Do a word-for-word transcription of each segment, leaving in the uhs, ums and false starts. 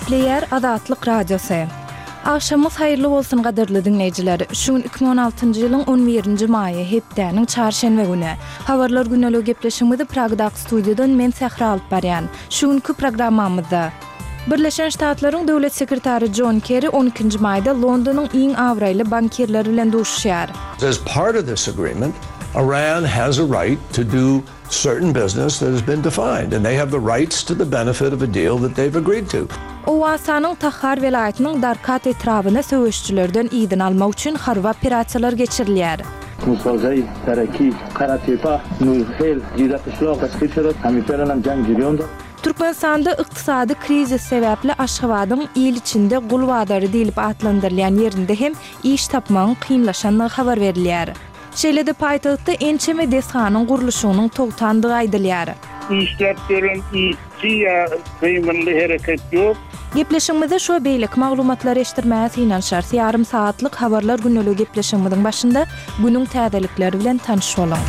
Player Azatlyk Radiosu. Akşamız hayırlı bolsun gaderli dinleyijiler. Şuň iki bin on altyncy ýylyň on birinji maýy hepdäniň çarşenbe güni. Habarlar günelög gepleşigimizi Pragda studiodan men Sehra alyp barýan. Şuňky programmamyzda Birleşen Ştatlaryň döwlet sekretary John Kerry on ikinji maýda Londonyň iň awraýly bankirleri bilen duşuşýar. As part of this agreement, Iran has a right to do certain business that has been defined, and they have the rights to the benefit of a deal that they've agreed to. Owasanyň Tahar welaýatynyň Darkat etrawyna söwüşçilerden ýydan almak üçin harba operasiýalar geçirilýär. Musawzai taraki Karatepa Nurhel ýyratışlak tasqifşerat hamiteranam jang ýürýändir. Türkmenistanda ykdysady krizis sebäpli Aşgabatyň ýyl içinde gulwadary diýilip atlandyrylýan ýerinde hem iş tapmagyň kynlaşanyny habar berilýär. Şeýlede paýtagtda ençeme deshanyň gurulşynyň togtandygy aýdylýar. İşletlerin işçi kıyımlı hareket yok. Gepleşigimizde şu beýlik maglumatlary eşitdirmäge synanşar. Yarım saatlyk habarlar günelög gepleşigimiziň başynda günüň täzelikleri bilen tanış bolan.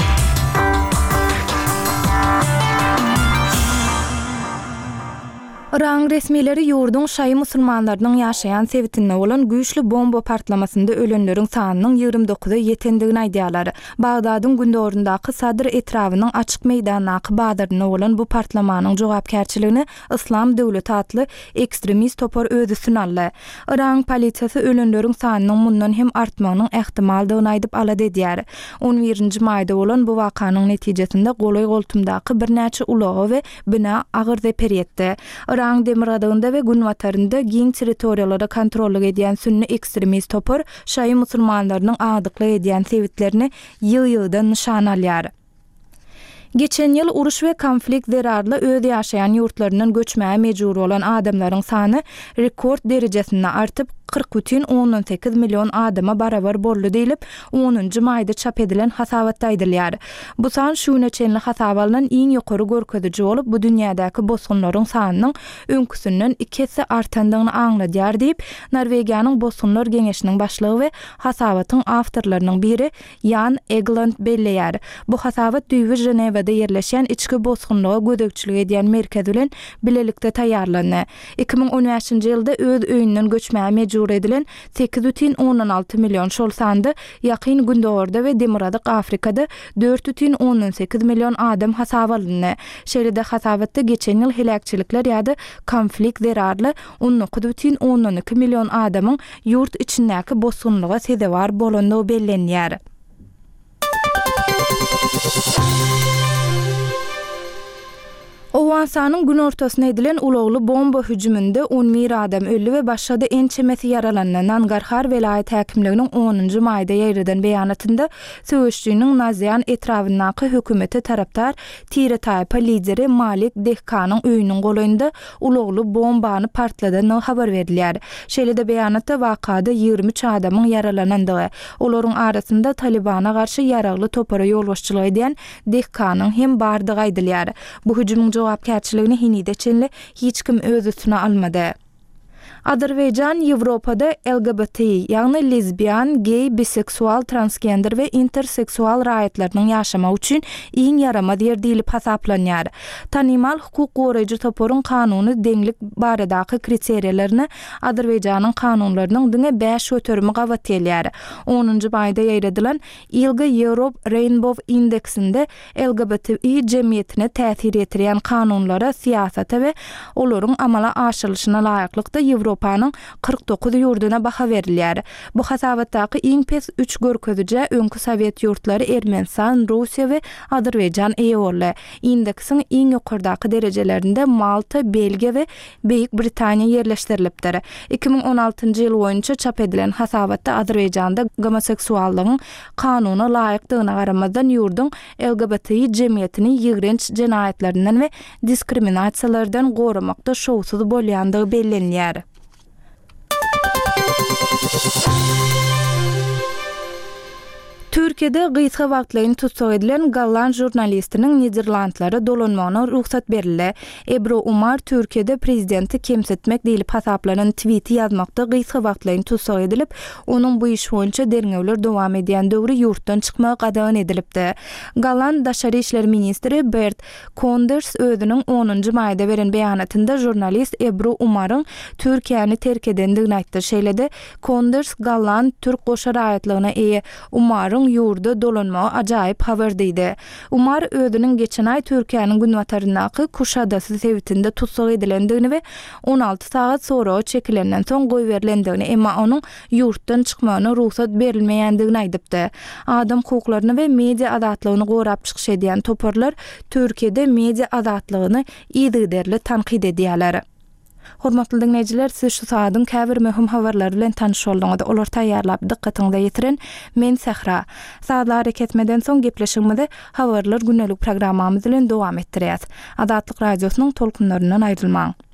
Iran resmileri ýurduň şaý musulmanlarynyň ýaşaýan sewitinde bolan güýçli bomba partlamasynda ölenleriň sanynyň ýygrimi dokuza ýetendigini aýdýarlar. Bagdadyň gündorundaky Sadr etrawynyň açyk meýdanaky badyryna bolan bu partlamanyň jogapkärçiligini Islam döwleti atly ekstremist topar özü sunaldy. Iran polisiýasy ölenleriň sanynyň mundan hem artmagynyň ähtimaldygyny aýdyp alady edýär. on birinji maýda bolan bu wakanyň netijesinde goloý goltumdaky birnäçe ulagy we bina agyr zeper etdi. Iran demir adagynda we gün watarynda giň territoriýalary kontrolly edýän sünni ekstremist topar şaý musulmanlarynyň adykly edýän sewitlerini ýyl-ýyldan nişan alýar. Geçen ýyl uruş we konflikt zerarly öz ýaşaýan ýurtlarynyň göçmäge mejbur bolan adamlaryň sany rekord derejesinde artyp kırk бүтүн on sekiz million adama barabar boldy diýilip onunjy maýda çap edilen hasabatda aýdylýar. Bu san şuňa çenli hasabalynan iň ýokary görkeziji bolup bu dünýädäki bosgunlaryň sanynyň öňküsünden iki hesse artandygyny aňladýar diýip Norwegiýanyň Bosgunlar Geňeşiniň başlygy we hasabatyň awtorlarynyň biri Jan Egeland belleýär. Bu hasabat düýbi Jenewada ýerleşen içki bosgunlyga gödekçilik edýän merkez bilen bilelikde taýýarlandy. iki bin on beşinji ýylda öz öýünden göçmäge edilen sekiz бүтүn on alty million şol sandy ýakyn gündorda we Demiradyk Afrikada dört бүтүn on sekiz million adam hasabalandy. Şeýlede hasabatda geçen ýyl helakçilikler ýa-da konflikt zerarly on dokuz бүтүn on iki million adamyň ýurt içindäki bosgunlyga sebäp bolandygy bellenýär. Owasanyň gün ortasyna edilen ulagly bomba hüjüminde on bir adam öldü we başga da ençemesi yaralandy. Nangarhar welaýat häkimliginiň onunjy maýda ýerden beýanatynda söwüşçüniň Nazian etrawyndaky hökümete taraptar Tire taýpa lideri Malik Dehkanyň öýüniň golaýynda ulagly bombany partladygyny habar berilýär. Şeýlede beýanatda wakada ýygrimi üç adamyň yaralanandygy, olaryň arasynda Talibana garşy ýaragly topara ýolbaşçylyk edýän Dehkanyň hem bardygy aýdylýar. Bu hüjümüň jogapkärçiligini hinide çenli hiç kim öz üstüne almady. Azerbaycan Ýewropada L G B T, ýagny lesbian, gay, biseksual, transgender we interseksual raýatlarynyň ýaşama üçin iň yaramaz ýer diýilip hasaplanýar. Tanymal hukuk goraýjy toparyň kanuny deňlik baradaky kriteriýalaryny Azerbayjanyň kanunlarynyň diňe beş öterimi gawat edýär. onunjy maýda ýaýradylan Ilgi Europe Rainbow Indeksinde L G B T I jemgyýetine täsir etdirýän kanunlara, siýasata we olaryň amala aşyrylyşyna laýyklykda Ýewropanyň kırk dokuz ýurduna baha berilýär. Bu hasabatdaky iň pes üç görkezije öňkü Sowet ýurtlary Ermenistan, Russiýa we Azerbaýjan eýorly. Indeksin iň ýokardaky derejelerinde Malta, Belgiýa we Beýik Britaniýa ýerleşdirilipdir. iki bin on altyncy ýyl boýunça çap edilen hasabatda Azerbaýjanda homoseksuallygyň kanuny laýykdygyna garamazdan ýurdun L G B T I jemgyýetini ýygrenç jenaýatlerinden we diskriminasiýalardan goramakda şowsuz bolýandygy bellenýär. Türkiýede gysga wagtlaryň tutsak edilen Gallan jurnalistiniň Niderlandlara dolanmagyna ruhsat berildi. Ebru Umar Türkiýede prezidenti kemsetmek diýilip hasaplanan tweeti ýazmakda gysga wagtlaryň tutsak edilip, onuň bu iş boýunça derňewler dowam edýän döwri ýurtdan çykmagy gadagyn edilipdi. Gallan Daşary işler ministri Bert Koenders özüniň onuncu maýda beren beýanatynda jurnalist Ebru Umar'ın Türkiýany terk edendigini aýtdy. Şeýlede Koenders Gallan Türk goşa raýatlygyna eýe Umar'ın ýurda dolanmagy ajaýyp habar diýdi. Umar özüniň geçen aý Türkiýanyň günwataryndaky Kuş adasy sewitinde tutsak edilendigini we on alty saat sonra çekilenden soň goý berilendigini, emma onuň ýurtdan çykmagyna ruhsat berilmeýändigini aýdypdy. Adam hukuklaryny we media azatlygyny gorap çykyş edýän toparlar Türkiýede media azatlygyny ýygyderli tanqid edýärler. Hormatly dinleyijiler, siz şu saatyň käbir möhüm habarlary bilen tanyş bolduňyz. Olar taýýarlap dikkatiňize ýetiren men Sahra. Saatlar ketmeden soň gepleşigimizde habarlar günnelik programmamyz bilen dowam etdirýäs. Azatlyk radiosynyň tolkunlaryndan aýrylmaň.